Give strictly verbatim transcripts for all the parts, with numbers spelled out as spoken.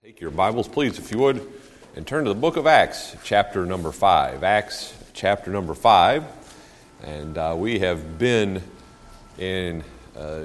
Take your Bibles, please, if you would, and turn to the book of Acts, chapter number five. Acts, chapter number five. And uh, we have been in uh,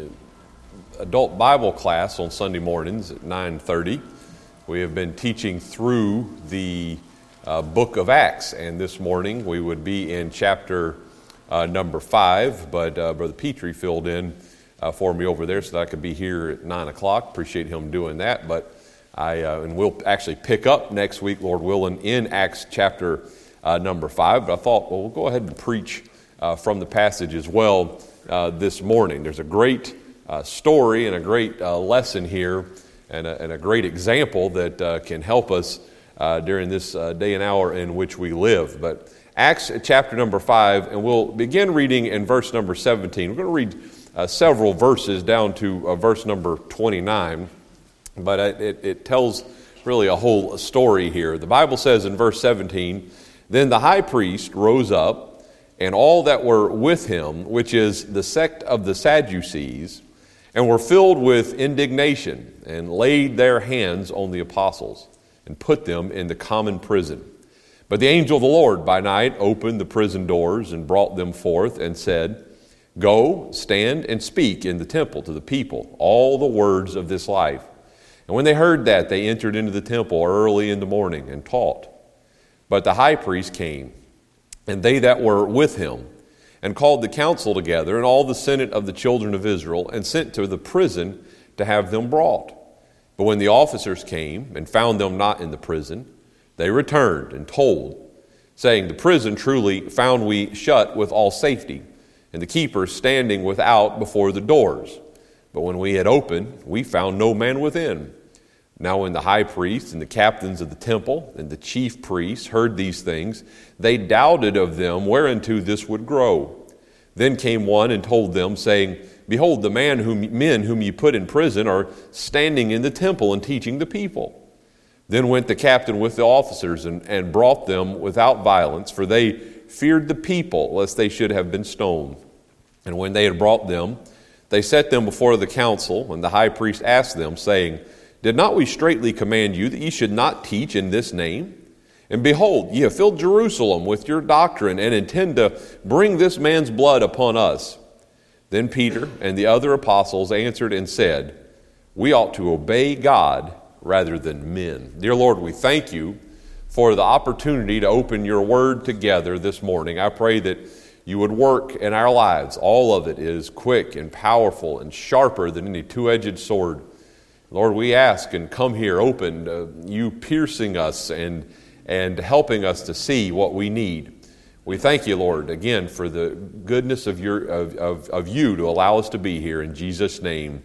adult Bible class on Sunday mornings at nine thirty. We have been teaching through the uh, book of Acts. And this morning we would be in chapter uh, number five. But uh, Brother Petrie filled in uh, for me over there so that I could be here at nine o'clock. Appreciate him doing that. But I, uh, and we'll actually pick up next week, Lord willing, in Acts chapter uh, number five. But I thought, well, we'll go ahead and preach uh, from the passage as well uh, this morning. There's a great uh, story and a great uh, lesson here and a, and a great example that uh, can help us uh, during this uh, day and hour in which we live. But Acts chapter number five, and we'll begin reading in verse number seventeen. We're going to read uh, several verses down to uh, verse number twenty-nine. But it, it tells really a whole story here. The Bible says in verse seventeen, "Then the high priest rose up, and all that were with him, which is the sect of the Sadducees, and were filled with indignation, and laid their hands on the apostles, and put them in the common prison. But the angel of the Lord by night opened the prison doors, and brought them forth, and said, Go, stand and speak in the temple to the people all the words of this life. And when they heard that, they entered into the temple early in the morning and taught. But the high priest came, and they that were with him, and called the council together, and all the senate of the children of Israel, and sent to the prison to have them brought. But when the officers came, and found them not in the prison, they returned and told, saying, The prison truly found we shut with all safety, and the keepers standing without before the doors. But when we had opened, we found no man within. Now when the high priest and the captains of the temple and the chief priests heard these things, they doubted of them whereunto this would grow. Then came one and told them, saying, Behold, the man whom, men whom ye put in prison are standing in the temple and teaching the people. Then went the captain with the officers and, and brought them without violence, for they feared the people, lest they should have been stoned. And when they had brought them, they set them before the council, and the high priest asked them, saying, Did not we straitly command you that ye should not teach in this name? And behold, ye have filled Jerusalem with your doctrine, and intend to bring this man's blood upon us. Then Peter and the other apostles answered and said, We ought to obey God rather than men. Dear Lord, we thank you for the opportunity to open your word together this morning. I pray that you would work in our lives. All of it is quick and powerful and sharper than any two-edged sword. Lord, we ask and come here open, uh, you piercing us and, and helping us to see what we need. We thank you, Lord, again for the goodness of, your, of, of, of you to allow us to be here. In Jesus' name,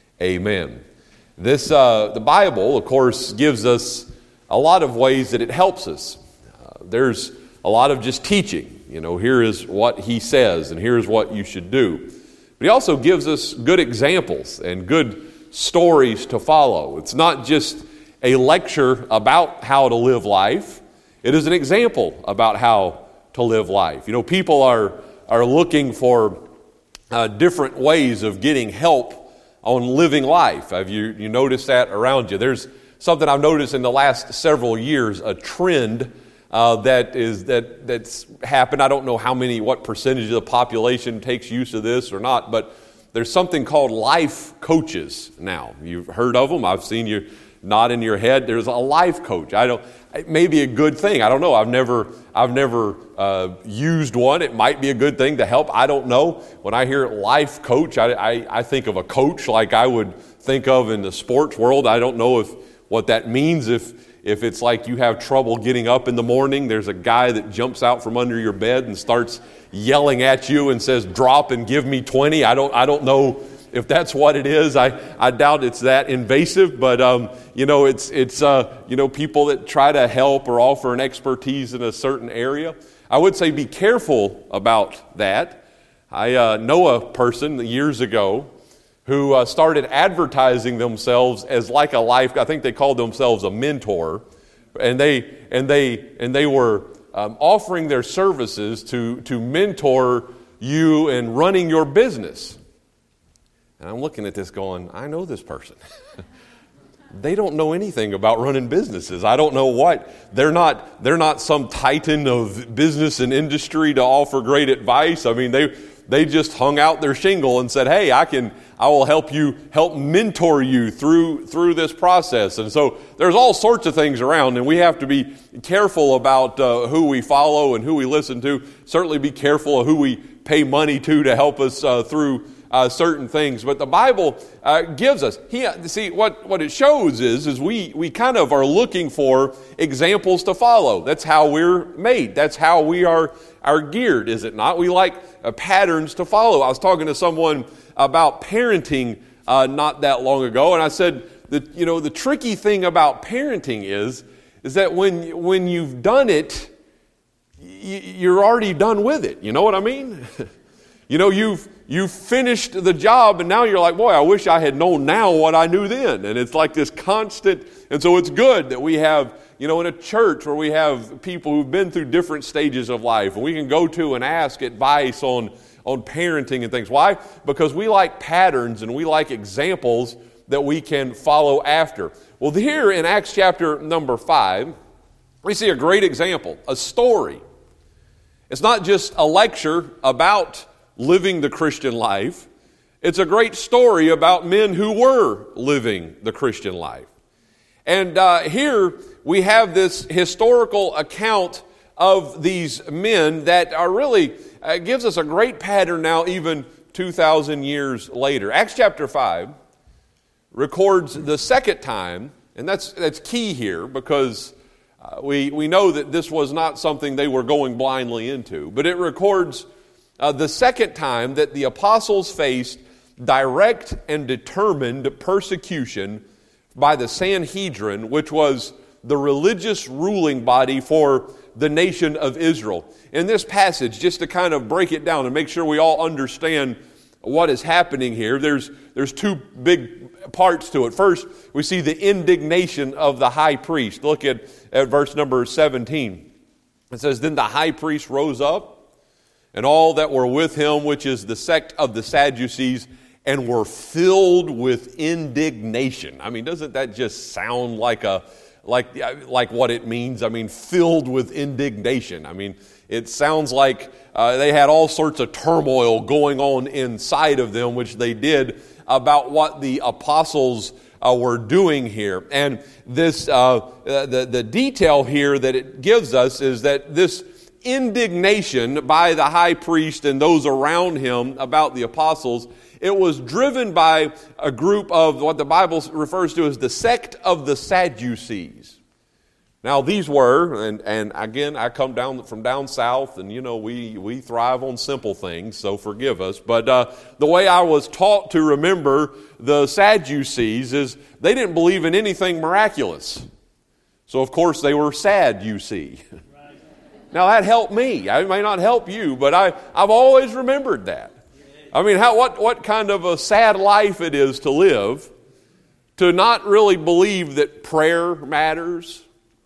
amen. This uh, the Bible, of course, gives us a lot of ways that it helps us. Uh, there's a lot of just teaching. You know, here is what he says, and here's what you should do. But he also gives us good examples and good stories to follow. It's not just a lecture about how to live life. It is an example about how to live life. You know, people are, are looking for uh, different ways of getting help on living life. Have you, you noticed that around you? There's something I've noticed in the last several years, a trend Uh, that is that that's happened. I don't know how many, what percentage of the population takes use of this or not, but there's something called life coaches now. You've heard of them. I've seen you nod in your head. There's a life coach. I don't. It may be a good thing. I don't know. I've never I've never uh, used one. It might be a good thing to help. I don't know. When I hear life coach, I, I I think of a coach like I would think of in the sports world. I don't know if what that means. If If it's like you have trouble getting up in the morning, there's a guy that jumps out from under your bed and starts yelling at you and says, drop and give me twenty. I don't I don't know if that's what it is. I, I doubt it's that invasive, but um, you know, it's it's uh, you know, people that try to help or offer an expertise in a certain area. I would say be careful about that. I uh, know a person years ago who uh, started advertising themselves as like a life. I think they called themselves a mentor, and they and they and they were um, offering their services to to mentor you in running your business. And I'm looking at this, going, I know this person. they don't know anything about running businesses. I don't know what. They're not, they're not some titan of business and industry to offer great advice. I mean, they they just hung out their shingle and said, hey, I can, I will help you, help mentor you through through this process. And so there's all sorts of things around, and we have to be careful about uh, who we follow and who we listen to. Certainly be careful of who we pay money to to help us uh, through uh, certain things. But the Bible uh, gives us, he, see, what, what it shows is, is we, we kind of are looking for examples to follow. That's how we're made. That's how we are, are geared, is it not? We like uh, patterns to follow. I was talking to someone about parenting uh, not that long ago, and I said that, you know, the tricky thing about parenting is, is that when, when you've done it, y- you're already done with it. You know what I mean? You know, you've you've finished the job, and now you're like, boy, I wish I had known now what I knew then. And it's like this constant, and so it's good that we have, you know, in a church where we have people who've been through different stages of life, and we can go to and ask advice on, on parenting and things. Why? Because we like patterns and we like examples that we can follow after. Well, here in Acts chapter number five, we see a great example, a story. It's not just a lecture about living the Christian life. It's a great story about men who were living the Christian life. And uh, here we have this historical account of these men that are really, uh, gives us a great pattern now even two thousand years later. Acts chapter five records the second time, and that's, that's key here because uh, we, we know that this was not something they were going blindly into, but it records Uh, the second time that the apostles faced direct and determined persecution by the Sanhedrin, which was the religious ruling body for the nation of Israel. In this passage, just to kind of break it down and make sure we all understand what is happening here, there's, there's two big parts to it. First, we see the indignation of the high priest. Look at, at verse number seventeen. It says, "Then the high priest rose up, and all that were with him, which is the sect of the Sadducees, and were filled with indignation." I mean, doesn't that just sound like a like like what it means? I mean, filled with indignation. I mean, it sounds like uh, they had all sorts of turmoil going on inside of them, which they did, about what the apostles uh, were doing here. And this uh, the the detail here that it gives us is that this indignation by the high priest and those around him about the apostles, it was driven by a group of what the Bible refers to as the sect of the Sadducees. Now these were, and, and again, I come down from down south, and you know, we, we thrive on simple things, so forgive us, but uh, the way I was taught to remember the Sadducees is they didn't believe in anything miraculous. So of course they were sad, you see. Now that helped me. It may not help you, but I, I've always remembered that. I mean, how what, what kind of a sad life it is to live, to not really believe that prayer matters,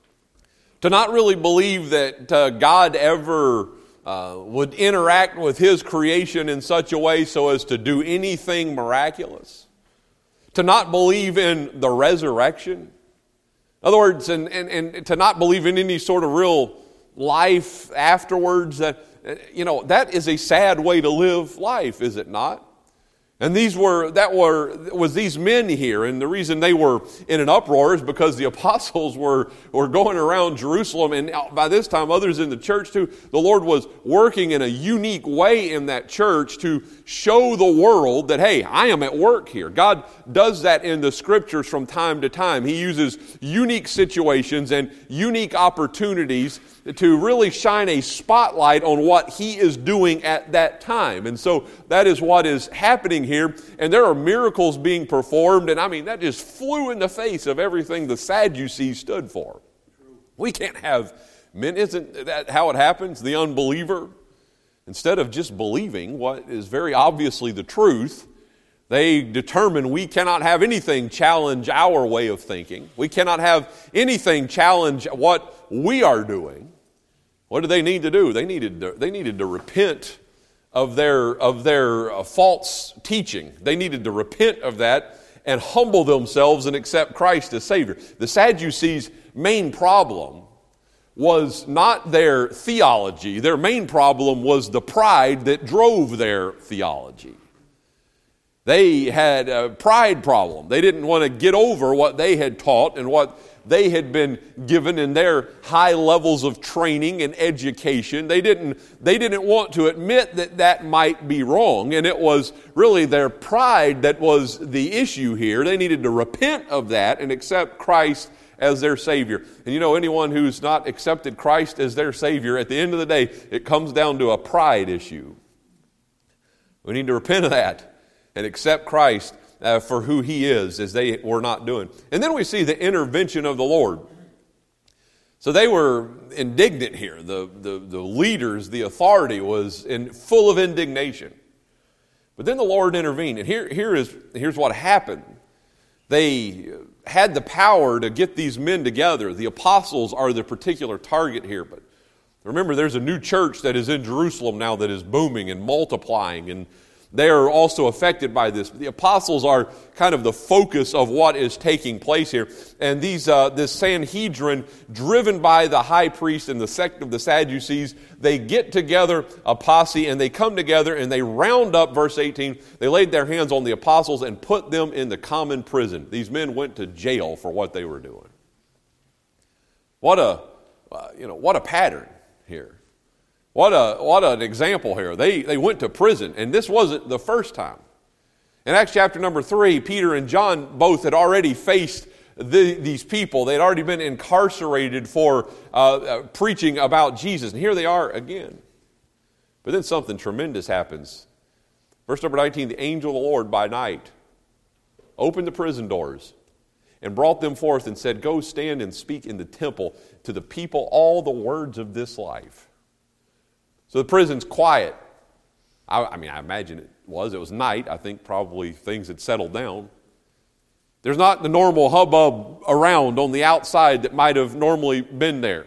to not really believe that uh, God ever uh, would interact with His creation in such a way so as to do anything miraculous, to not believe in the resurrection. In other words, and, and, and to not believe in any sort of real life afterwards. That, you know, that is a sad way to live life, is it not? And these were, that were, was these men here, and the reason they were in an uproar is because the apostles were, were going around Jerusalem, and by this time others in the church too. The Lord was working in a unique way in that church to show the world that, hey, I am at work here. God does that in the scriptures from time to time. He uses unique situations and unique opportunities to really shine a spotlight on what He is doing at that time. And so that is what is happening here. And there are miracles being performed. And I mean, that just flew in the face of everything the Sadducees stood for. We can't have men. Isn't that how it happens? The unbeliever, instead of just believing what is very obviously the truth, they determine we cannot have anything challenge our way of thinking. We cannot have anything challenge what we are doing. What did they need to do? They needed to, they needed to repent of their of their uh, false teaching. They needed to repent of that and humble themselves and accept Christ as Savior. The Sadducees' main problem was not their theology. Their main problem was the pride that drove their theology. They had a pride problem. They didn't want to get over what they had taught and what they had been given in their high levels of training and education. They didn't, they didn't want to admit that that might be wrong, and it was really their pride that was the issue here. They needed to repent of that and accept Christ as their Savior. And you know, anyone who's not accepted Christ as their Savior, at the end of the day, it comes down to a pride issue. We need to repent of that and accept Christ uh, for who He is, as they were not doing. And then we see the intervention of the Lord. So they were indignant here. The, the, the leaders, the authority was in, full of indignation. But then the Lord intervened. And here, here is, here's what happened. They had the power to get these men together. The apostles are the particular target here. But remember, there's a new church that is in Jerusalem now that is booming and multiplying, and they are also affected by this. The apostles are kind of the focus of what is taking place here. And these, uh, this Sanhedrin, driven by the high priest and the sect of the Sadducees, they get together, a posse, and they come together and they round up, verse eighteen, they laid their hands on the apostles and put them in the common prison. These men went to jail for what they were doing. What a, uh, you know, what a pattern here. What a what an example here. They they went to prison, and this wasn't the first time. In Acts chapter number three, Peter and John both had already faced the, these people. They had already been incarcerated for uh, uh, preaching about Jesus, and here they are again. But then something tremendous happens. Verse number nineteen, the angel of the Lord by night opened the prison doors and brought them forth and said, "Go stand and speak in the temple to the people all the words of this life." So the prison's quiet. I, I mean, I imagine it was. It was night. I think probably things had settled down. There's not the normal hubbub around on the outside that might have normally been there.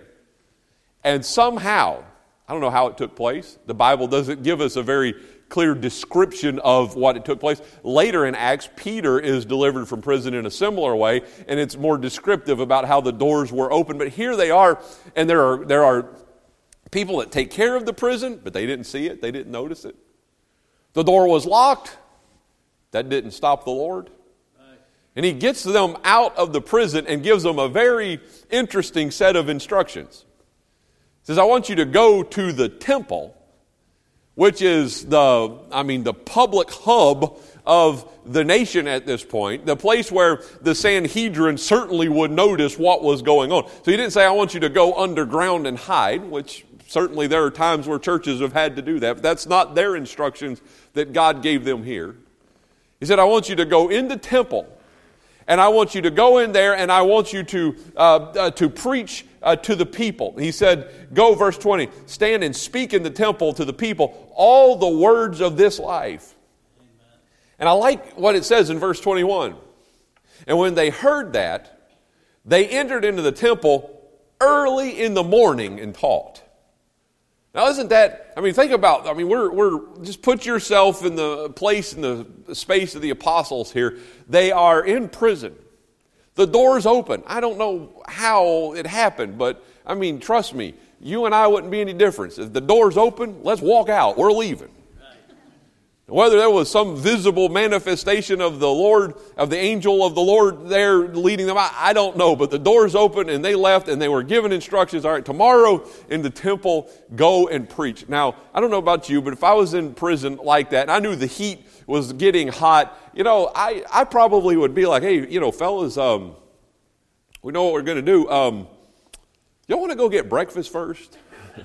And somehow, I don't know how it took place. The Bible doesn't give us a very clear description of what it took place. Later in Acts, Peter is delivered from prison in a similar way, and it's more descriptive about how the doors were open. But here they are, and there are there are people that take care of the prison, but they didn't see it. They didn't notice it. The door was locked. That didn't stop the Lord. Right. And He gets them out of the prison and gives them a very interesting set of instructions. He says, I want you to go to the temple, which is the, I mean, the public hub of the nation at this point, the place where the Sanhedrin certainly would notice what was going on. So He didn't say, I want you to go underground and hide, which certainly there are times where churches have had to do that, but that's not their instructions that God gave them here. He said, I want you to go in the temple, and I want you to go in there, and I want you to uh, uh, to preach uh, to the people. He said, go, verse twenty, stand and speak in the temple to the people all the words of this life. Amen. And I like what it says in verse twenty-one. And when they heard that, they entered into the temple early in the morning and taught. Now, isn't that, I mean, think about, I mean, we're, we're, just put yourself in the place, in the space of the apostles here. They are in prison. The door's open. I don't know how it happened, but, I mean, trust me, you and I wouldn't be any difference. If the door's open, let's walk out. We're leaving. Whether there was some visible manifestation of the Lord, of the angel of the Lord there leading them out, I don't know. But the doors opened and they left and they were given instructions. All right, tomorrow in the temple, go and preach. Now, I don't know about you, but if I was in prison like that and I knew the heat was getting hot, you know, I, I probably would be like, hey, you know, fellas, um, we know what we're going to do. Um, y'all want to go get breakfast first?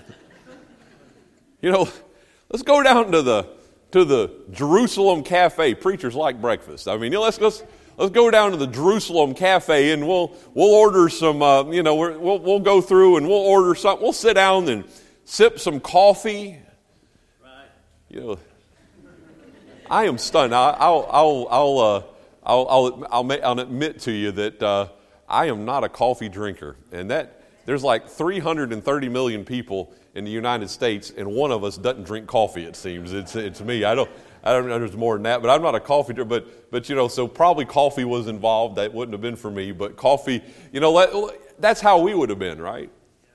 You know, let's go down to the to the Jerusalem Cafe. Preachers like breakfast. I mean, let's let's let's go down to the Jerusalem Cafe and we'll we'll order some. Uh, you know, we're, we'll we'll go through and we'll order something. We'll sit down and sip some coffee. Right. You know, I am stunned. I, I'll I'll I'll uh, I'll I'll I'll, make, I'll admit to you that uh, I am not a coffee drinker, and that there's like three hundred thirty million people in the United States, and one of us doesn't drink coffee, it seems. It's it's me. I don't I don't know, there's more than that, but I'm not a coffee drinker, but, but, you know, so probably coffee was involved. That wouldn't have been for me, but coffee, you know, let, that's how we would have been, right?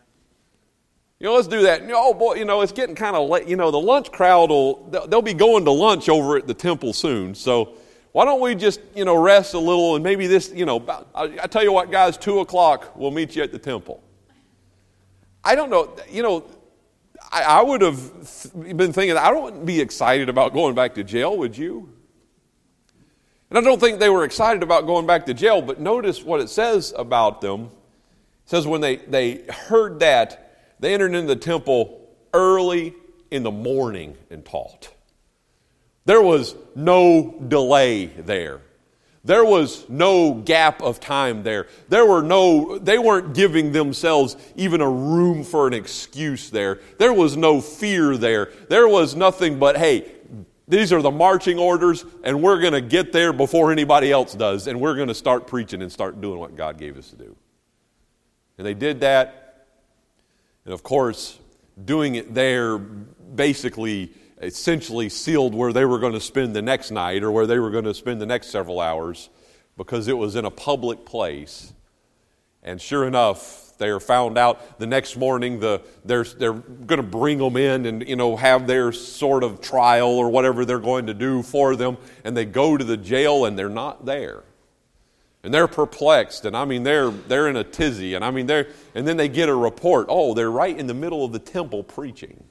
You know, let's do that. Oh, boy, you know, it's getting kind of late. You know, the lunch crowd will, they'll be going to lunch over at the temple soon, so why don't we just, you know, rest a little and maybe this, you know, I, I tell you what, guys, two o'clock, we'll meet you at the temple. I don't know, you know, I, I would have th- been thinking, I don't be excited about going back to jail, would you? And I don't think they were excited about going back to jail, but notice what it says about them. It says when they, they heard that, they entered into the temple early in the morning and taught. There was no delay there. There was no gap of time there. There were no, they weren't giving themselves even a room for an excuse there. There was no fear there. There was nothing but, hey, these are the marching orders, and we're going to get there before anybody else does, and we're going to start preaching and start doing what God gave us to do. And they did that, and of course, doing it there basically essentially sealed where they were going to spend the next night or where they were going to spend the next several hours, because it was in a public place. And sure enough, they are found out the next morning. The, they're they're going to bring them in and, you know, have their sort of trial or whatever they're going to do for them. And they go to the jail and they're not there. And they're perplexed, and I mean they're they're in a tizzy, and I mean they're and then they get a report. Oh, they're right in the middle of the temple preaching.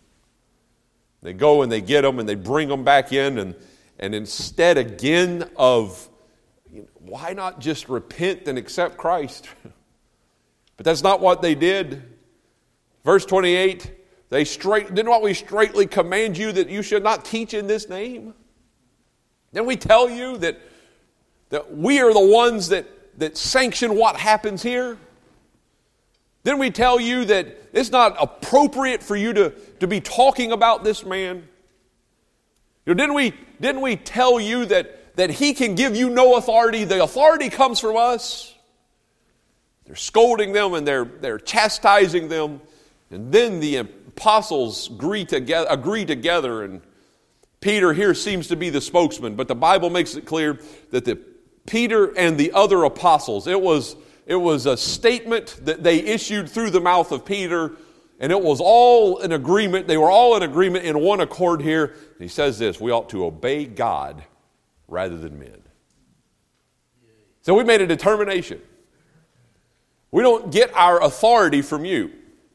They go and they get them and they bring them back in, and, and instead again of, you know, why not just repent and accept Christ? But that's not what they did. Verse twenty-eight, they straight, didn't what we straightly command you that you should not teach in this name? Didn't we tell you that, that we are the ones that, that sanction what happens here? Didn't we tell you that it's not appropriate for you to, to be talking about this man? You know, didn't we, didn't we tell you that, that he can give you no authority? The authority comes from us. They're scolding them and they're, they're chastising them. And then the apostles agree together, agree together, and Peter here seems to be the spokesman. But the Bible makes it clear that the Peter and the other apostles, it was... It was a statement that they issued through the mouth of Peter, and it was all in agreement. They were all in agreement in one accord here. And he says this: we ought to obey God rather than men. So we made a determination. We don't get our authority from you.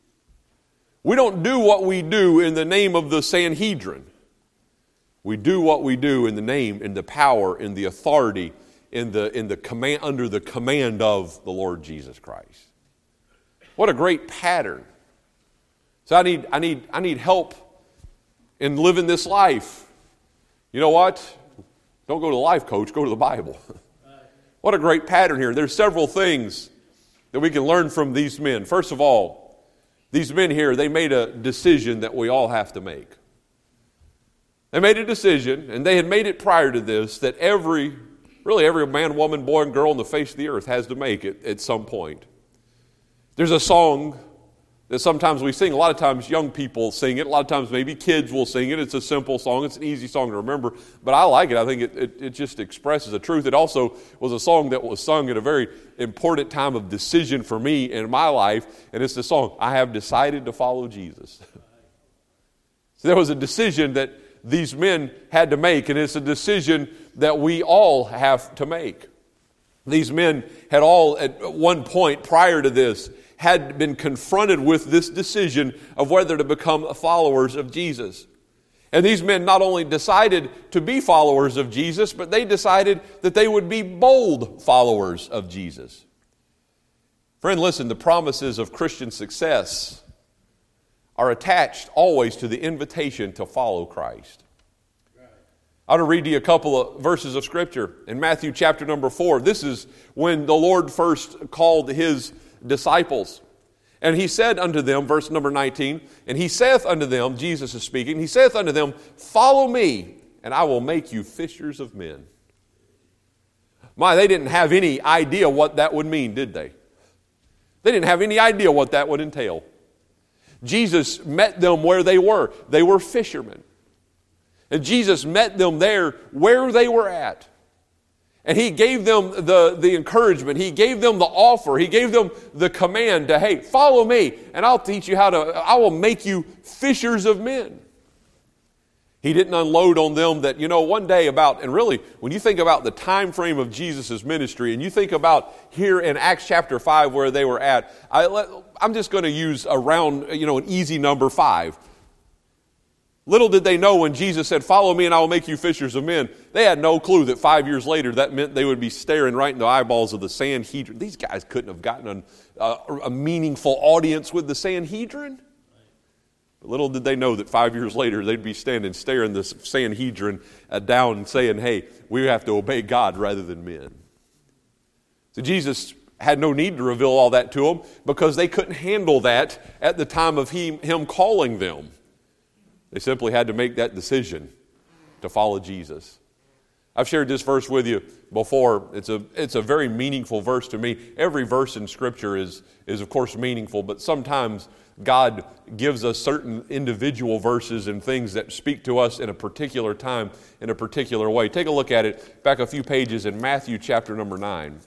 We don't do what we do in the name of the Sanhedrin. We do what we do in the name, in the power, in the authority, in the in the command, under the command of the Lord Jesus Christ. What a great pattern. So I need I need I need help in living this life. You know what? Don't go to the life coach, go to the Bible. What a great pattern here. There's several things that we can learn from these men. First of all, these men here, they made a decision that we all have to make. They made a decision, and they had made it prior to this, that every Really, every man, woman, boy, and girl on the face of the earth has to make it at some point. There's a song that sometimes we sing. A lot of times young people sing it. A lot of times maybe kids will sing it. It's a simple song. It's an easy song to remember. But I like it. I think it, it, it just expresses the truth. It also was a song that was sung at a very important time of decision for me in my life. And it's the song, I Have Decided to Follow Jesus. So there was a decision that these men had to make, and it's a decision that we all have to make. These men had all, at one point prior to this, had been confronted with this decision of whether to become followers of Jesus. And these men not only decided to be followers of Jesus, but they decided that they would be bold followers of Jesus. Friend, listen, the promises of Christian success are attached always to the invitation to follow Christ. I want to read to you a couple of verses of Scripture. In Matthew chapter number four, this is when the Lord first called His disciples. And He said unto them, verse number nineteen, and He saith unto them, Jesus is speaking, He saith unto them, follow me, and I will make you fishers of men. My, they didn't have any idea what that would mean, did they? They didn't have any idea what that would entail. Jesus met them where they were. They were fishermen. And Jesus met them there where they were at. And He gave them the, the encouragement. He gave them the offer. He gave them the command to, hey, follow me, and I'll teach you how to, I will make you fishers of men. He didn't unload on them that, you know, one day about, and really, when you think about the time frame of Jesus' ministry, and you think about here in Acts chapter five where they were at, I let, I'm just going to use around, you know, an easy number five. Little did they know when Jesus said, follow me and I will make you fishers of men. They had no clue that five years later that meant they would be staring right in the eyeballs of the Sanhedrin. These guys couldn't have gotten an, uh, a meaningful audience with the Sanhedrin. But little did they know that five years later they'd be standing staring the Sanhedrin uh, down and saying, hey, we have to obey God rather than men. So Jesus had no need to reveal all that to them because they couldn't handle that at the time of he, Him calling them. They simply had to make that decision to follow Jesus. I've shared this verse with you before. It's a, it's a very meaningful verse to me. Every verse in Scripture is, is, of course, meaningful, but sometimes God gives us certain individual verses and things that speak to us in a particular time, in a particular way. Take a look at it back a few pages in Matthew chapter number nine.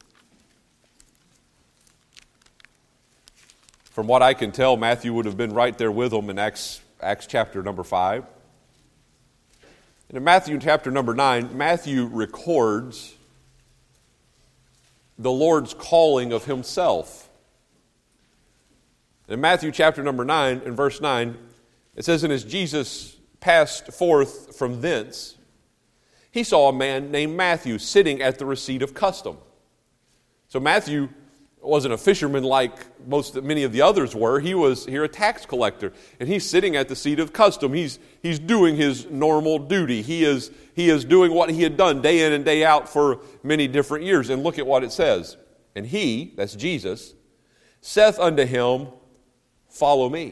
From what I can tell, Matthew would have been right there with them in Acts Acts chapter number five. And in Matthew chapter number nine, Matthew records the Lord's calling of Himself. In Matthew chapter number nine, in verse nine, it says, and as Jesus passed forth from thence, He saw a man named Matthew sitting at the receipt of custom. So Matthew wasn't a fisherman like most many of the others were. He was here a tax collector, and he's sitting at the seat of custom. He's he's doing his normal duty. He is he is doing what he had done day in and day out for many different years. And look at what it says. And he, that's Jesus, saith unto him, follow me.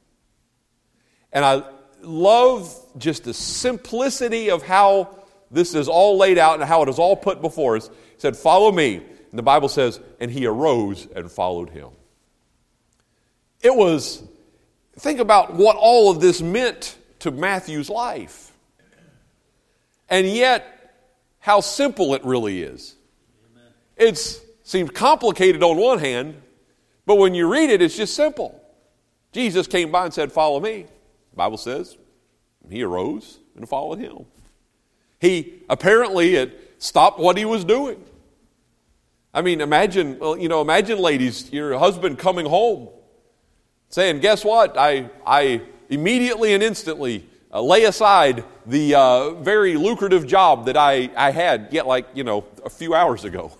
And I love just the simplicity of how this is all laid out and how it is all put before us. He said, follow me. And the Bible says, and he arose and followed him. It was, think about what all of this meant to Matthew's life. And yet, how simple it really is. It seems complicated on one hand, but when you read it, it's just simple. Jesus came by and said, follow me. The Bible says, he arose and followed him. He apparently had stopped what he was doing. I mean, imagine, you know, imagine, ladies, your husband coming home saying, guess what? I, I immediately and instantly uh, lay aside the uh, very lucrative job that I, I had yet like, you know, a few hours ago.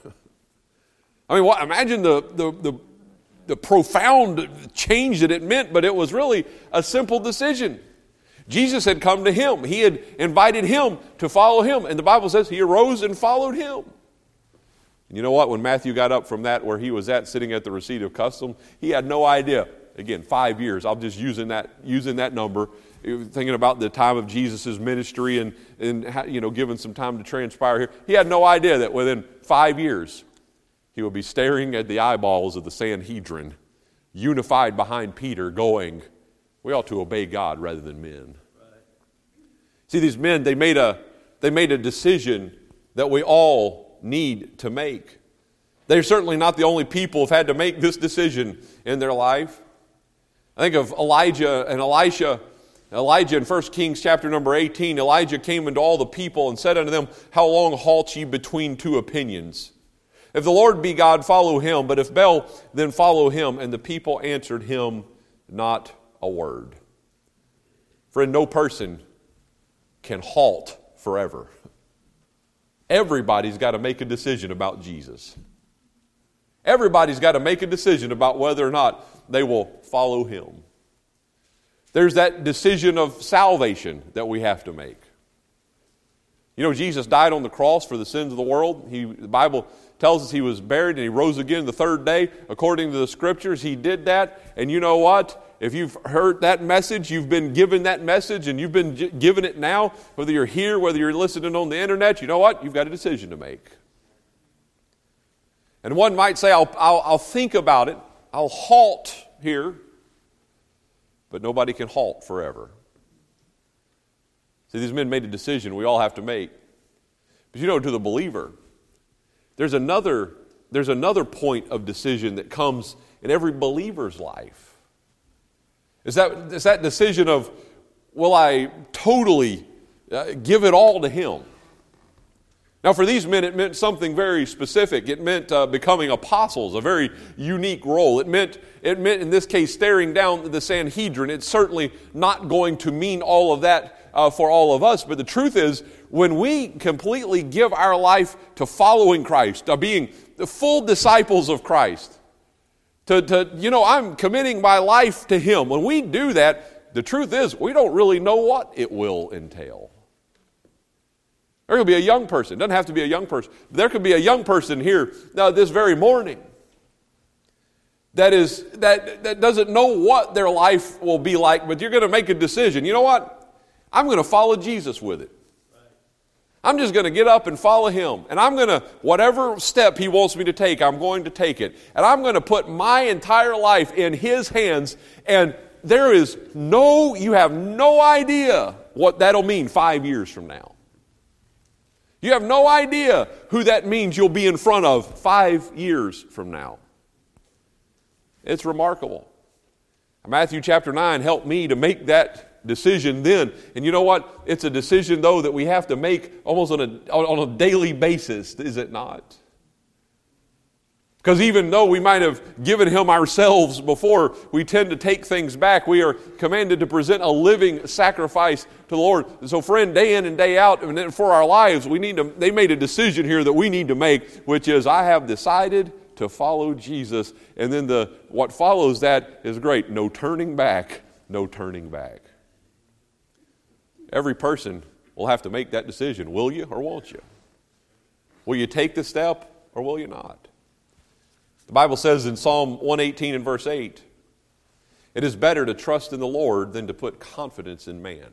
I mean, what, imagine the, the, the, the profound change that it meant, but it was really a simple decision. Jesus had come to him. He had invited him to follow him. And the Bible says he arose and followed him. You know what? When Matthew got up from that where he was at, sitting at the receipt of custom, he had no idea. Again, five years. I'm just using that using that number, thinking about the time of Jesus' ministry and, and you know, given some time to transpire here. He had no idea that within five years, he would be staring at the eyeballs of the Sanhedrin, unified behind Peter, going, we ought to obey God rather than men. Right. See, these men, they made a they made a decision that we all need to make. They're certainly not the only people who've had to make this decision in their life. I think of Elijah and Elisha. Elijah in First Kings chapter number eighteen, Elijah came unto all the people and said unto them, how long halt ye between two opinions? If the Lord be God, follow him, but if Baal, then follow him. And the people answered him not a word. Friend, no person can halt forever. Everybody's got to make a decision about Jesus. Everybody's got to make a decision about whether or not they will follow him. There's that decision of salvation that we have to make. You know, Jesus died on the cross for the sins of the world. He, the Bible tells us he was buried and he rose again the third day. According to the Scriptures, he did that. And you know what? If you've heard that message, you've been given that message, and you've been given it now, whether you're here, whether you're listening on the internet, you know what? You've got a decision to make. And one might say, I'll, I'll, I'll think about it. I'll halt here. But nobody can halt forever. See, these men made a decision we all have to make. But you know, to the believer, there's another, there's another point of decision that comes in every believer's life. It's that, it's that decision of, will I totally uh, give it all to Him? Now, for these men, it meant something very specific. It meant uh, becoming apostles, a very unique role. It meant, it meant, in this case, staring down the Sanhedrin. It's certainly not going to mean all of that uh, for all of us. But the truth is, when we completely give our life to following Christ, to being the full disciples of Christ, to, to you know, I'm committing my life to Him. When we do that, the truth is, we don't really know what it will entail. There could be a young person. It doesn't have to be a young person. There could be a young person here now this very morning that is that, that doesn't know what their life will be like, but you're going to make a decision. You know what? I'm going to follow Jesus with it. I'm just going to get up and follow Him. And I'm going to, whatever step He wants me to take, I'm going to take it. And I'm going to put my entire life in His hands. And there is no, you have no idea what that'll mean five years from now. You have no idea who that means you'll be in front of five years from now. It's remarkable. Matthew chapter nine helped me to make that decision then. And you know what? It's a decision, though, that we have to make almost on a, on a daily basis, is it not? Because even though we might have given Him ourselves before, we tend to take things back. We are commanded to present a living sacrifice to the Lord. And so, friend, day in and day out, and then for our lives, we need to. They made a decision here that we need to make, which is, I have decided to follow Jesus. And then the what follows that is great. No turning back. No turning back. Every person will have to make that decision. Will you or won't you? Will you take the step or will you not? The Bible says in Psalm one eighteen and verse eight, it is better to trust in the Lord than to put confidence in man.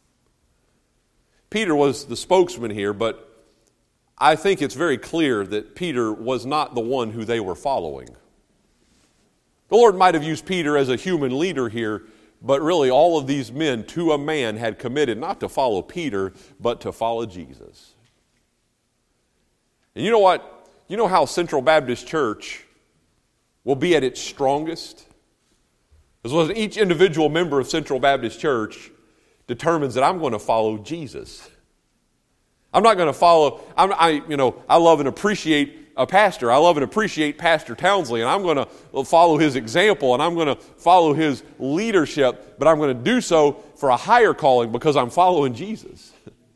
Peter was the spokesman here, but I think it's very clear that Peter was not the one who they were following. The Lord might have used Peter as a human leader here, but really all of these men, to a man, had committed not to follow Peter, but to follow Jesus. And you know what? You know how Central Baptist Church will be at its strongest? As well as each individual member of Central Baptist Church determines that I'm going to follow Jesus. I'm not going to follow, I'm, I, you know, I love and appreciate a pastor. I love and appreciate Pastor Townsley, and I'm going to follow his example, and I'm going to follow his leadership, but I'm going to do so for a higher calling because I'm following Jesus.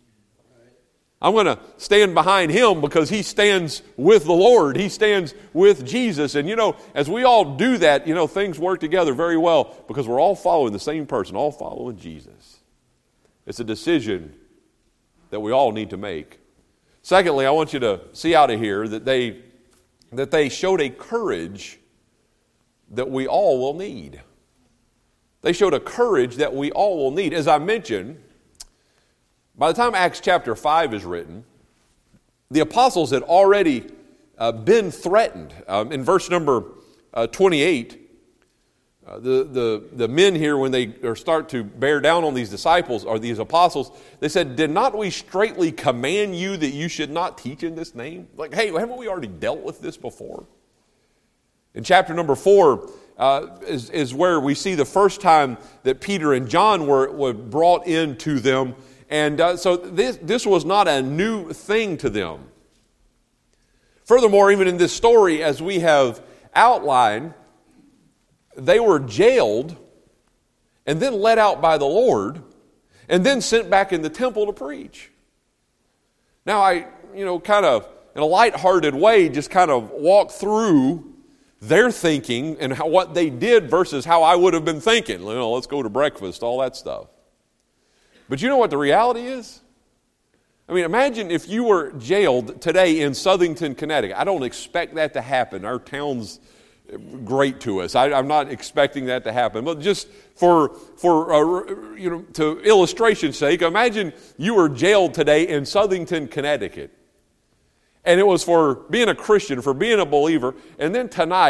I'm going to stand behind Him because He stands with the Lord. He stands with Jesus. And you know, as we all do that, you know, things work together very well because we're all following the same person, all following Jesus. It's a decision that we all need to make. Secondly, I want you to see out of here that they, that they showed a courage that we all will need. They showed a courage that we all will need. As I mentioned, by the time Acts chapter five is written, the apostles had already uh, been threatened. Um, in verse number uh, twenty-eight, uh, the, the, the men here, when they start to bear down on these disciples or these apostles, they said, did not we straitly command you that you should not teach in this name? Like, hey, haven't we already dealt with this before? In chapter number four uh, is, is where we see the first time that Peter and John were, were brought into them. And uh, so this, this was not a new thing to them. Furthermore, even in this story, as we have outlined, they were jailed and then let out by the Lord and then sent back in the temple to preach. Now, I, you know, kind of in a lighthearted way, just kind of walk through their thinking and how, what they did versus how I would have been thinking. You know, let's go to breakfast, all that stuff. But you know what the reality is? I mean, imagine if you were jailed today in Southington, Connecticut. I don't expect that to happen. Our town's great to us. I, I'm not expecting that to happen. But just for for uh, you know, to illustration's sake, imagine you were jailed today in Southington, Connecticut, and it was for being a Christian, for being a believer, and then tonight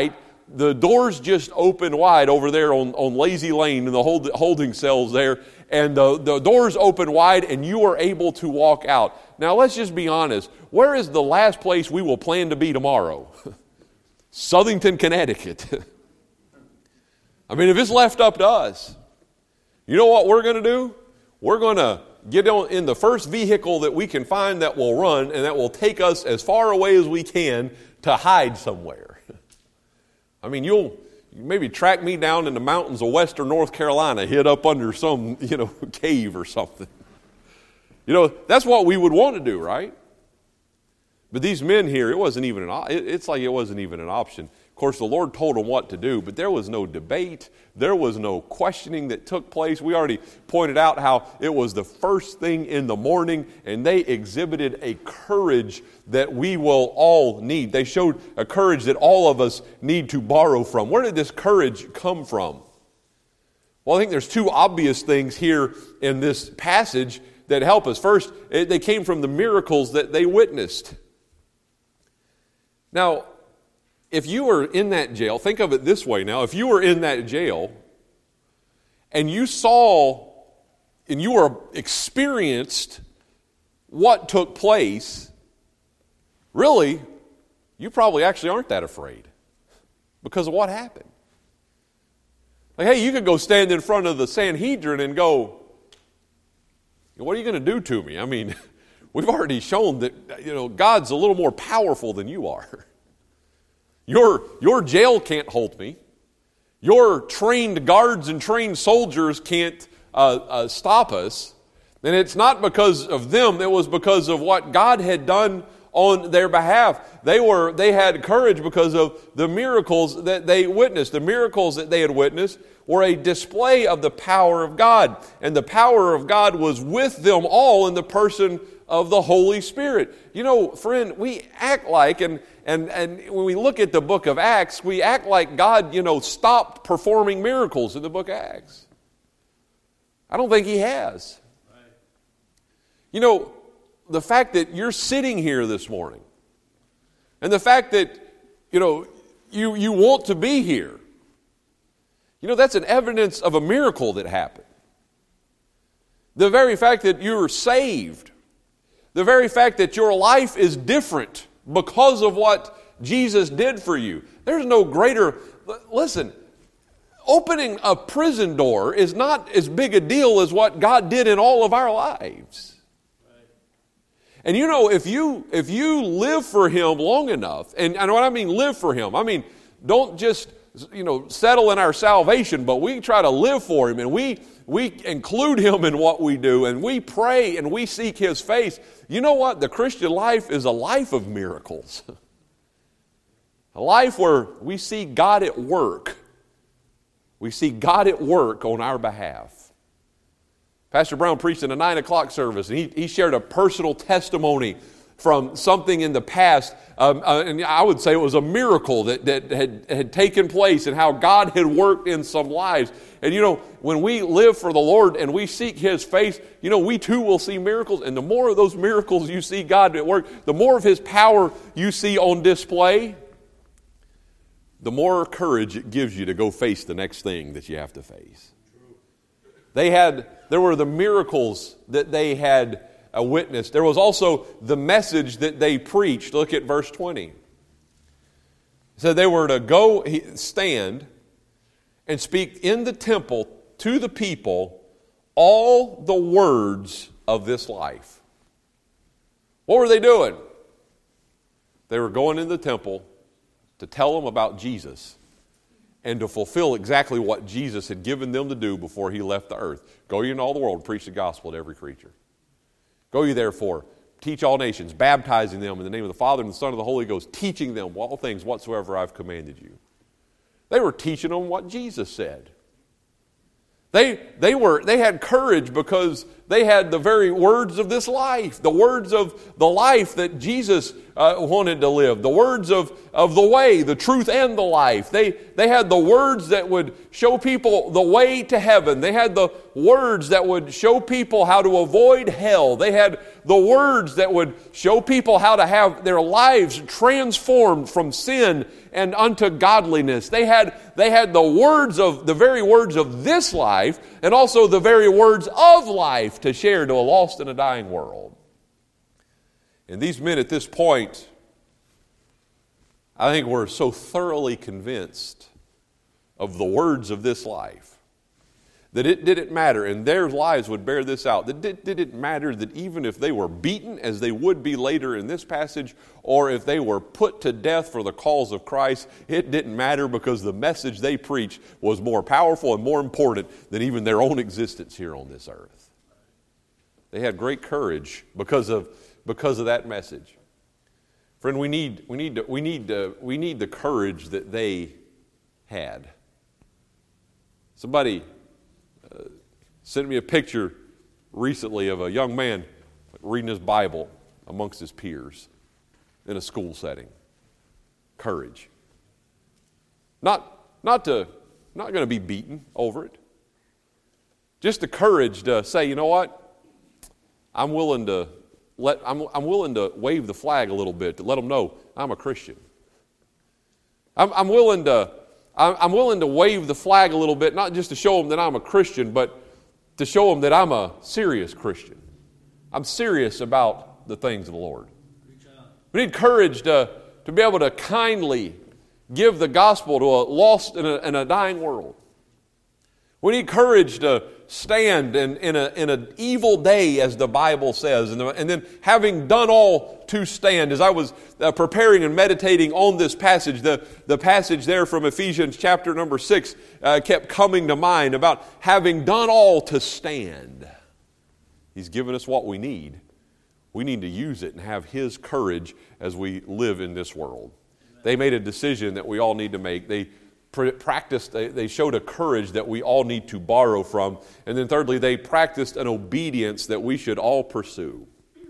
the doors just open wide over there on, on Lazy Lane in the hold, holding cells there, and the, the doors open wide and you are able to walk out. Now let's just be honest. Where is the last place we will plan to be tomorrow? Southington, Connecticut. I mean, if it's left up to us, you know what we're going to do? We're going to get on in the first vehicle that we can find that will run and that will take us as far away as we can to hide somewhere. I mean, you'll maybe track me down in the mountains of western North Carolina, hid up under some, you know, cave or something. You know, that's what we would want to do, right? But these men here, it wasn't even an, it's like it wasn't even an option. Of course, the Lord told them what to do, but there was no debate. There was no questioning that took place. We already pointed out how it was the first thing in the morning, and they exhibited a courage that we will all need. They showed a courage that all of us need to borrow from. Where did this courage come from? Well, I think there's two obvious things here in this passage that help us. First, they came from the miracles that they witnessed. Now, if you were in that jail, think of it this way now. If you were in that jail and you saw and you were experienced what took place, really, you probably actually aren't that afraid because of what happened. Like, hey, you could go stand in front of the Sanhedrin and go, what are you going to do to me? I mean, we've already shown that, you know, God's a little more powerful than you are. Your, your jail can't hold me. Your trained guards and trained soldiers can't uh, uh, stop us. And it's not because of them. It was because of what God had done on their behalf. They were they had courage because of the miracles that they witnessed. The miracles that they had witnessed were a display of the power of God. And the power of God was with them all in the person of the Holy Spirit. You know, friend, we act like, and, and, and when we look at the book of Acts, we act like God, you know, stopped performing miracles in the book of Acts. I don't think He has. Right. You know, the fact that you're sitting here this morning, and the fact that, you know, you, you want to be here, you know, that's an evidence of a miracle that happened. The very fact that you're saved, the very fact that your life is different because of what Jesus did for you. There's no greater, listen, opening a prison door is not as big a deal as what God did in all of our lives. And you know, if you if you live for Him long enough, and, and what I mean live for Him, I mean don't just, you know, settle in our salvation, but we try to live for Him, and we we include Him in what we do, and we pray and we seek His face. You know what? The Christian life is a life of miracles. A life where we see God at work. We see God at work on our behalf. Pastor Brown preached in a nine o'clock service, and he, he shared a personal testimony from something in the past. Um, uh, and I would say it was a miracle that, that had, had taken place and how God had worked in some lives. And you know, when we live for the Lord and we seek His face, you know, we too will see miracles. And the more of those miracles you see God at work, the more of His power you see on display, the more courage it gives you to go face the next thing that you have to face. They had, there were the miracles that they had uh, witnessed. There was also the message that they preached. Look at verse twenty. It said they were to go stand and speak in the temple to the people all the words of this life. What were they doing? They were going in the temple to tell them about Jesus and to fulfill exactly what Jesus had given them to do before He left the earth. Go ye into all the world, preach the gospel to every creature. Go ye therefore, teach all nations, baptizing them in the name of the Father and the Son and the Holy Ghost, teaching them all things whatsoever I've commanded you. They were teaching them what Jesus said. They, they, were, they had courage because They had the very words of this life, the words of the life that Jesus uh, wanted to live, the words of, of the way, the truth, and the life. They, they had the words that would show people the way to heaven. They had the words that would show people how to avoid hell. They had the words that would show people how to have their lives transformed from sin and unto godliness. They had, they had the words of, the very words of this life, and also the very words of life to share to a lost and a dying world. And these men at this point, I think, were so thoroughly convinced of the words of this life that it didn't matter, and their lives would bear this out, that it didn't matter that even if they were beaten, as they would be later in this passage, or if they were put to death for the cause of Christ, it didn't matter, because the message they preached was more powerful and more important than even their own existence here on this earth. They had great courage because of, because of that message. Friend, we need, we need, to, we need, to, we need the courage that they had. Somebody uh, sent me a picture recently of a young man reading his Bible amongst his peers in a school setting. Courage. Not, not to, not going to be beaten over it. Just the courage to say, you know what? I'm willing to let, I'm, I'm willing to wave the flag a little bit to let them know I'm a Christian. I'm, I'm willing to, I'm, I'm willing to wave the flag a little bit, not just to show them that I'm a Christian, but to show them that I'm a serious Christian. I'm serious about the things of the Lord. We need courage to, to be able to kindly give the gospel to a lost and a, and a dying world. We need courage to stand in, in, a, in an evil day, as the Bible says, and, the, and then having done all to stand. As I was uh, preparing and meditating on this passage, the, the passage there from Ephesians chapter number six uh, kept coming to mind about having done all to stand. He's given us what we need. We need to use it and have His courage as we live in this world. They made a decision that we all need to make. They practiced, they, they showed a courage that we all need to borrow from. And then thirdly, they practiced an obedience that we should all pursue.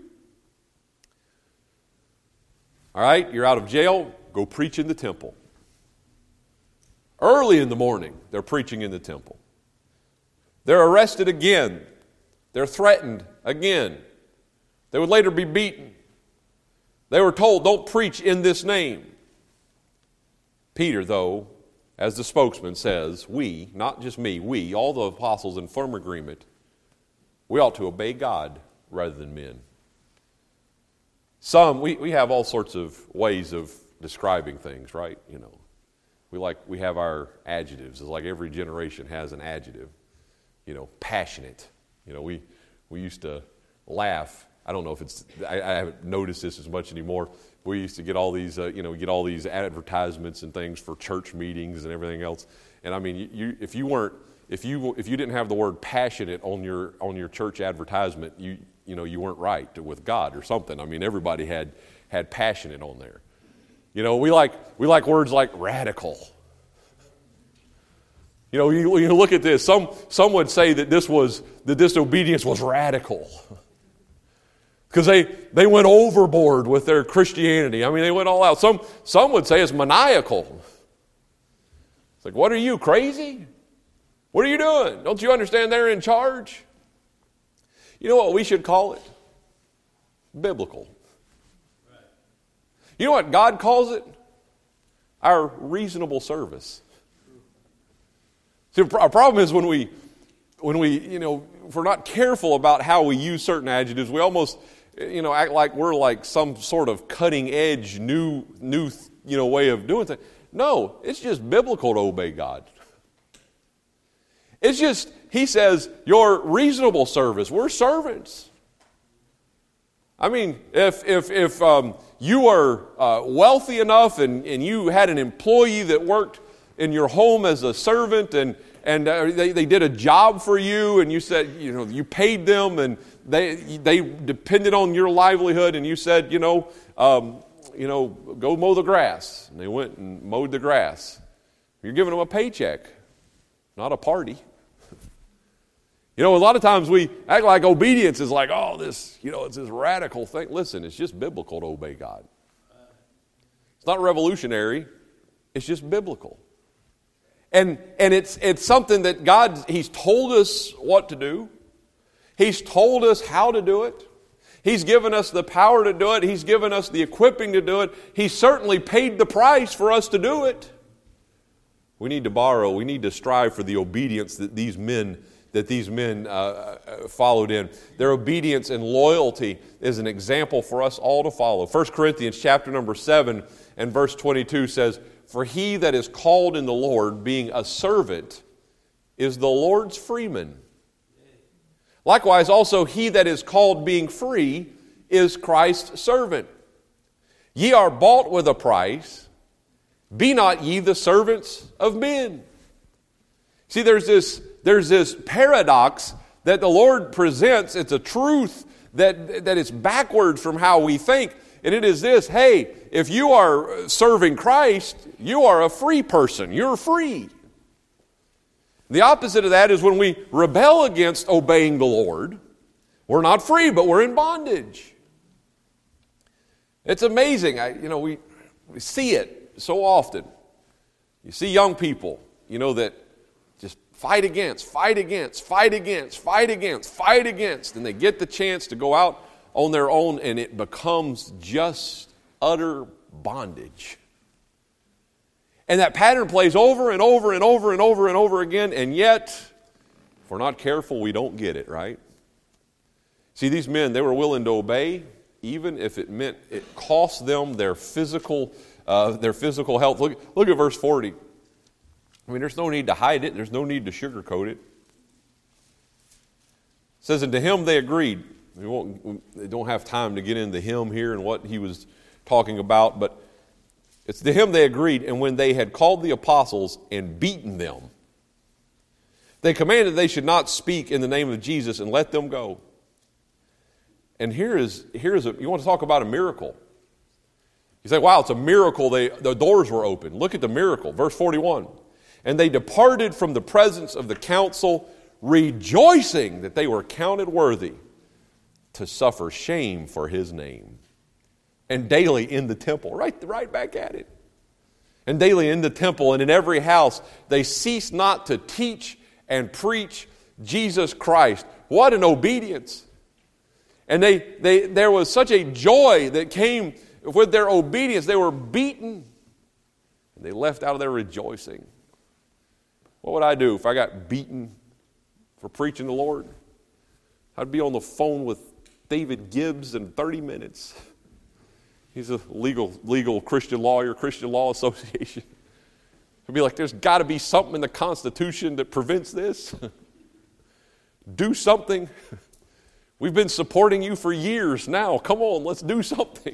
All right, you're out of jail, go preach in the temple. Early in the morning, they're preaching in the temple. They're arrested again. They're threatened again. They would later be beaten. They were told, don't preach in this name. Peter, though, as the spokesman says, we, not just me, we, all the apostles in firm agreement, we ought to obey God rather than men. Some, we, we have all sorts of ways of describing things, right? You know, we like, we have our adjectives. It's like every generation has an adjective. You know, passionate. You know, we, we used to laugh. I don't know if it's, I, I haven't noticed this as much anymore. We used to get all these, uh, you know, get all these advertisements and things for church meetings and everything else. And I mean, you, you, if you weren't, if you if you didn't have the word passionate on your on your church advertisement, you you know you weren't right with God or something. I mean, everybody had had passionate on there. You know, we like we like words like radical. You know, you, you look at this. Some some would say that this was that this obedience was radical. Because they, they went overboard with their Christianity. I mean, they went all out. Some, some would say it's maniacal. It's like, what are you, crazy? What are you doing? Don't you understand they're in charge? You know what we should call it? Biblical. You know what God calls it? Our reasonable service. See, our problem is when we, when we, you know, if we're not careful about how we use certain adjectives, we almost, you know, act like we're like some sort of cutting edge, new, new, you know, way of doing things. No, it's just biblical to obey God. It's just, He says, your reasonable service. We're servants. I mean, if if if um, you are uh, wealthy enough and, and you had an employee that worked in your home as a servant and and uh, they, they did a job for you and you said, you know, you paid them and they they depended on your livelihood and you said, you know, um, you know, go mow the grass. And they went and mowed the grass. You're giving them a paycheck, not a party. You know, a lot of times we act like obedience is like, oh, this, you know, it's this radical thing. Listen, it's just biblical to obey God. It's not revolutionary. It's just biblical. And and it's it's something that God, He's told us what to do. He's told us how to do it. He's given us the power to do it. He's given us the equipping to do it. He certainly paid the price for us to do it. We need to borrow. We need to strive for the obedience that these men that these men uh, followed in. Their obedience and loyalty is an example for us all to follow. First Corinthians chapter number seven and verse twenty-two says, "For he that is called in the Lord, being a servant, is the Lord's freeman. Likewise also he that is called being free is Christ's servant. Ye are bought with a price. Be not ye the servants of men." See, there's this, there's this paradox that the Lord presents. It's a truth that, that it's backwards from how we think. And it is this: hey, if you are serving Christ, you are a free person. You're free. The opposite of that is when we rebel against obeying the Lord, we're not free, but we're in bondage. It's amazing. I, you know, we, we see it so often. You see young people, you know, that just fight against, fight against, fight against, fight against, fight against, and they get the chance to go out on their own, and it becomes just utter bondage. And that pattern plays over and over and over and over and over again, and yet, if we're not careful, we don't get it, right? See, these men, they were willing to obey, even if it meant it cost them their physical, uh, their physical health. Look, look at verse forty. I mean, there's no need to hide it. There's no need to sugarcoat it. It says, "And to him they agreed." We won't, we don't have time to get into him here and what he was talking about, but it's to him they agreed. And when they had called the apostles and beaten them, they commanded they should not speak in the name of Jesus and let them go. And here is, here is a, you want to talk about a miracle. You say, wow, it's a miracle. They, the doors were open. Look at the miracle. Verse forty-one. "And they departed from the presence of the council, rejoicing that they were counted worthy to suffer shame for his name. And daily in the temple," right, right back at it. "And daily in the temple and in every house, they ceased not to teach and preach Jesus Christ." What an obedience. And they, they, there was such a joy that came with their obedience. They were beaten, and they left out of their rejoicing. What would I do if I got beaten for preaching the Lord? I'd be on the phone with David Gibbs in thirty minutes. He's a legal, legal Christian lawyer, Christian Law Association. I'd be like, there's got to be something in the Constitution that prevents this. Do something. We've been supporting you for years now. Come on, let's do something.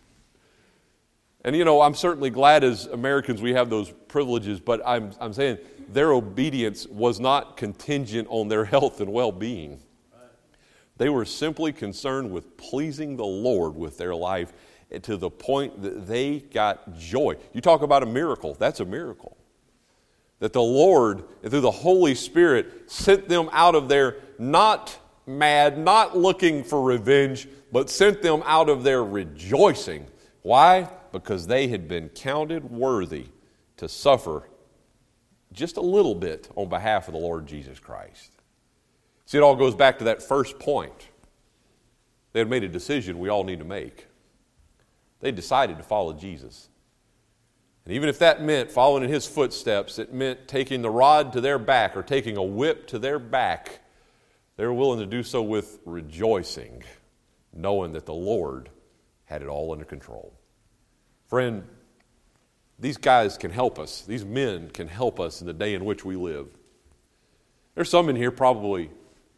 And you know, I'm certainly glad as Americans we have those privileges, but I'm, I'm saying their obedience was not contingent on their health and well-being. They were simply concerned with pleasing the Lord with their life to the point that they got joy. You talk about a miracle. That's a miracle. That the Lord, through the Holy Spirit, sent them out of there not mad, not looking for revenge, but sent them out of there rejoicing. Why? Because they had been counted worthy to suffer just a little bit on behalf of the Lord Jesus Christ. See, it all goes back to that first point. They had made a decision we all need to make. They decided to follow Jesus. And even if that meant following in his footsteps, it meant taking the rod to their back or taking a whip to their back, they were willing to do so with rejoicing, knowing that the Lord had it all under control. Friend, these guys can help us. These men can help us in the day in which we live. There's some in here probably,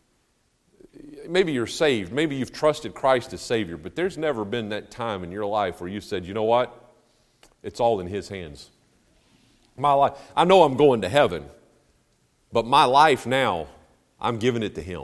maybe you're saved, maybe you've trusted Christ as Savior, but there's never been that time in your life where you said, you know what? It's all in his hands. My life, I know I'm going to heaven, but my life now, I'm giving it to him.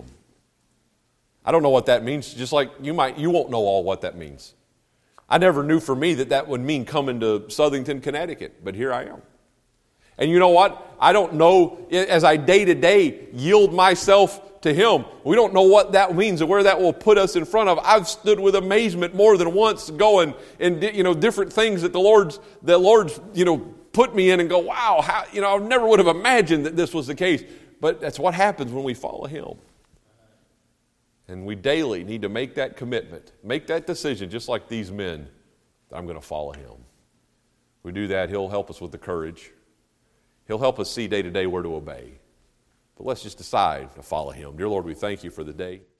I don't know what that means, just like you might, you won't know all what that means. I never knew for me that that would mean coming to Southington, Connecticut, but here I am. And you know what? I don't know, as I day to day yield myself to Him, we don't know what that means and where that will put us in front of. I've stood with amazement more than once going and, you know, different things that the Lord's, the Lord's, you know, put me in and go, wow, how, you know, I never would have imagined that this was the case. But that's what happens when we follow Him. And we daily need to make that commitment, make that decision, just like these men, that I'm going to follow Him. If we do that, He'll help us with the courage. He'll help us see day to day where to obey. But let's just decide to follow Him. Dear Lord, we thank You for the day.